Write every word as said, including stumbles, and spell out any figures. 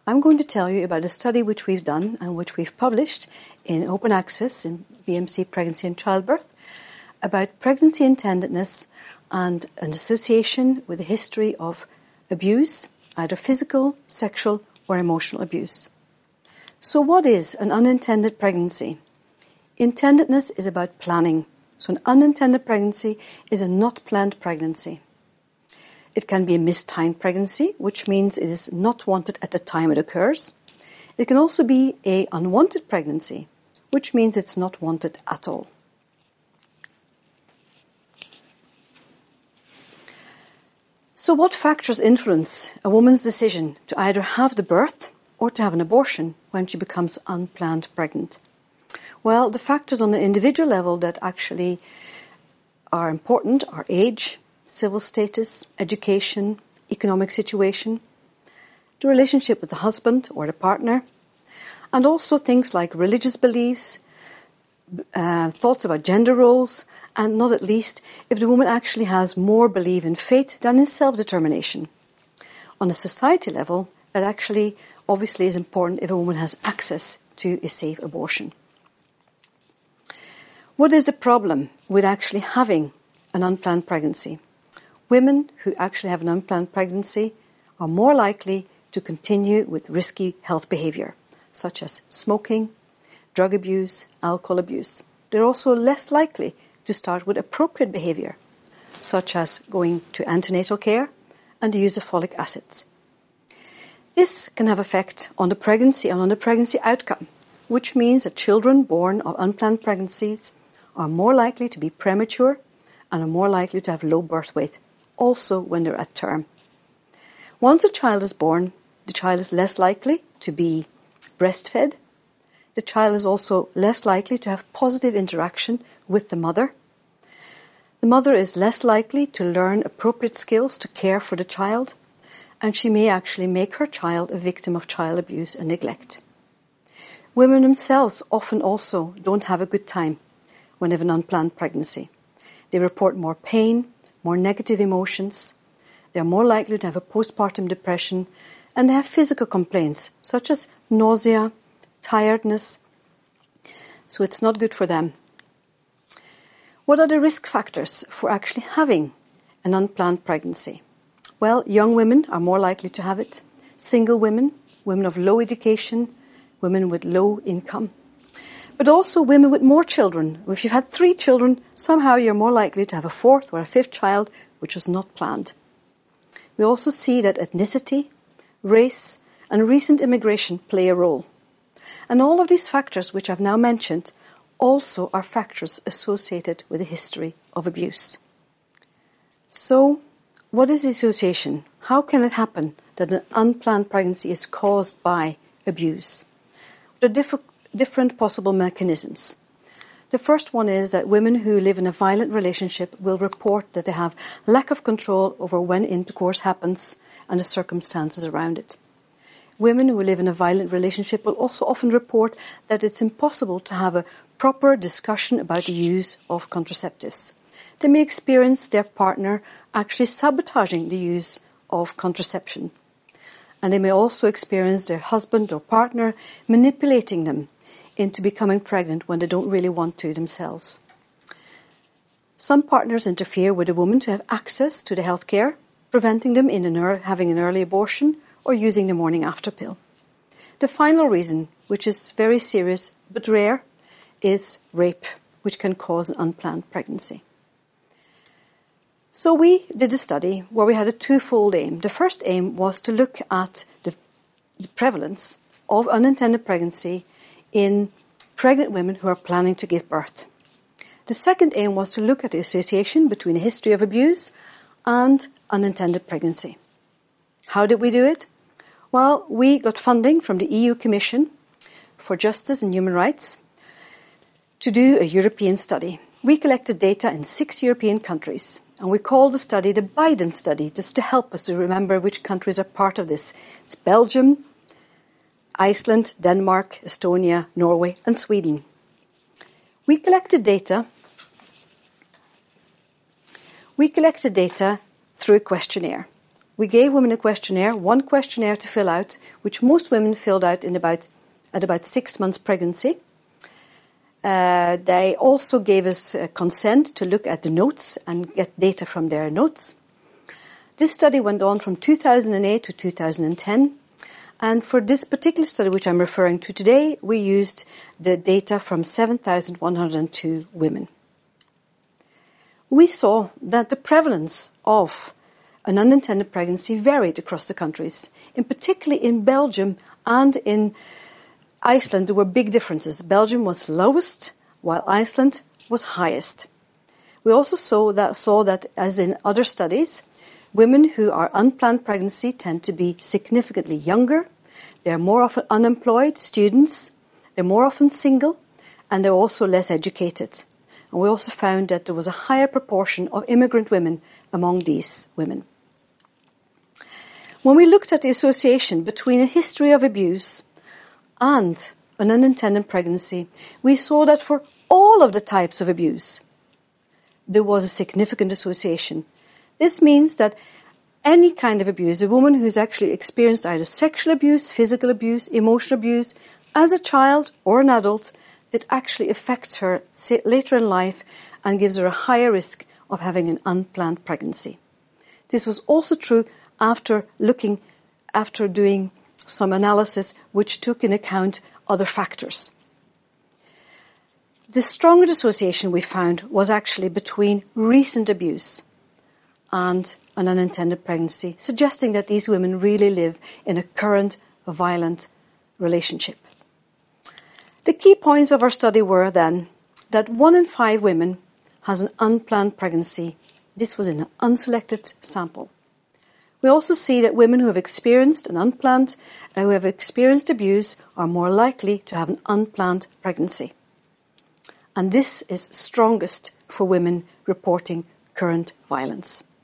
I'm going to tell you about a study which we've done and which we've published in open access in B M C Pregnancy and Childbirth about pregnancy intendedness and an association with a history of abuse, either physical, sexual or emotional abuse. So what is an unintended pregnancy? Intendedness is about planning. So an unintended pregnancy is a not planned pregnancy. It can be a mistimed pregnancy, which means it is not wanted at the time it occurs. It can also be an unwanted pregnancy, which means it's not wanted at all. So what factors influence a woman's decision to either have the birth or to have an abortion when she becomes unplanned pregnant? Well, the factors on the individual level that actually are important are age, civil status, education, economic situation, the relationship with the husband or the partner, and also things like religious beliefs, uh, thoughts about gender roles, and not at least if the woman actually has more belief in fate than in self-determination. On a society level, it actually obviously is important if a woman has access to a safe abortion. What is the problem with actually having an unplanned pregnancy? Women who actually have an unplanned pregnancy are more likely to continue with risky health behavior, such as smoking, drug abuse, alcohol abuse. They're also less likely to start with appropriate behavior, such as going to antenatal care and the use of folic acids. This can have effect on the pregnancy and on the pregnancy outcome, which means that children born of unplanned pregnancies are more likely to be premature and are more likely to have low birth weight, also when they're at term. Once a child is born, the child is less likely to be breastfed. The child is also less likely to have positive interaction with the mother. The mother is less likely to learn appropriate skills to care for the child, and she may actually make her child a victim of child abuse and neglect. Women themselves often also don't have a good time when they have an unplanned pregnancy. They report more pain, more negative emotions. They're more likely to have a postpartum depression, and they have physical complaints such as nausea, tiredness. So it's not good for them. What are the risk factors for actually having an unplanned pregnancy? Well, young women are more likely to have it. Single women, women of low education, women with low income. But also women with more children. If you've had three children, somehow you're more likely to have a fourth or a fifth child, which was not planned. We also see that ethnicity, race, and recent immigration play a role. And all of these factors, which I've now mentioned, also are factors associated with a history of abuse. So, what is the association? How can it happen that an unplanned pregnancy is caused by abuse? There are diff- different possible mechanisms. The first one is that women who live in a violent relationship will report that they have lack of control over when intercourse happens and the circumstances around it. Women who live in a violent relationship will also often report that it's impossible to have a proper discussion about the use of contraceptives. They may experience their partner actually sabotaging the use of contraception. And they may also experience their husband or partner manipulating them into becoming pregnant when they don't really want to themselves. Some partners interfere with a woman to have access to the health care, preventing them in an er- having an early abortion or using the morning after pill. The final reason, which is very serious but rare, is rape, which can cause an unplanned pregnancy. So we did a study where we had a twofold aim. The first aim was to look at the, the prevalence of unintended pregnancy in pregnant women who are planning to give birth. The second aim was to look at the association between a history of abuse and unintended pregnancy. How did we do it? Well, we got funding from the E U Commission for Justice and Human Rights to do a European study. We collected data in six European countries, and we called the study the Biden study, just to help us to remember which countries are part of this. It's Belgium, Iceland, Denmark, Estonia, Norway, and Sweden. We collected data. We collected data through a questionnaire. We gave women a questionnaire, one questionnaire to fill out, which most women filled out in about at about six months pregnancy. Uh, they also gave us uh, consent to look at the notes and get data from their notes. This study went on from two thousand eight to two thousand ten. And for this particular study, which I'm referring to today, we used the data from seven thousand one hundred two women. We saw that the prevalence of an unintended pregnancy varied across the countries. In particularly in Belgium and in Iceland, there were big differences. Belgium was lowest, while Iceland was highest. We also saw that, saw that, as in other studies, women who are unplanned pregnancy tend to be significantly younger. They're more often unemployed, students. They're more often single, and they're also less educated. And we also found that there was a higher proportion of immigrant women among these women. When we looked at the association between a history of abuse and an unintended pregnancy, we saw that for all of the types of abuse, there was a significant association. This means that any kind of abuse, a woman who's actually experienced either sexual abuse, physical abuse, emotional abuse, as a child or an adult, that actually affects her later in life and gives her a higher risk of having an unplanned pregnancy. This was also true after looking, after doing some analysis which took in account other factors. The strongest association we found was actually between recent abuse and an unintended pregnancy, suggesting that these women really live in a current violent relationship. The key points of our study were then that one in five women has an unplanned pregnancy. This was in an unselected sample. We also see that women who have experienced an unplanned, uh, who have experienced abuse are more likely to have an unplanned pregnancy. And this is strongest for women reporting current violence.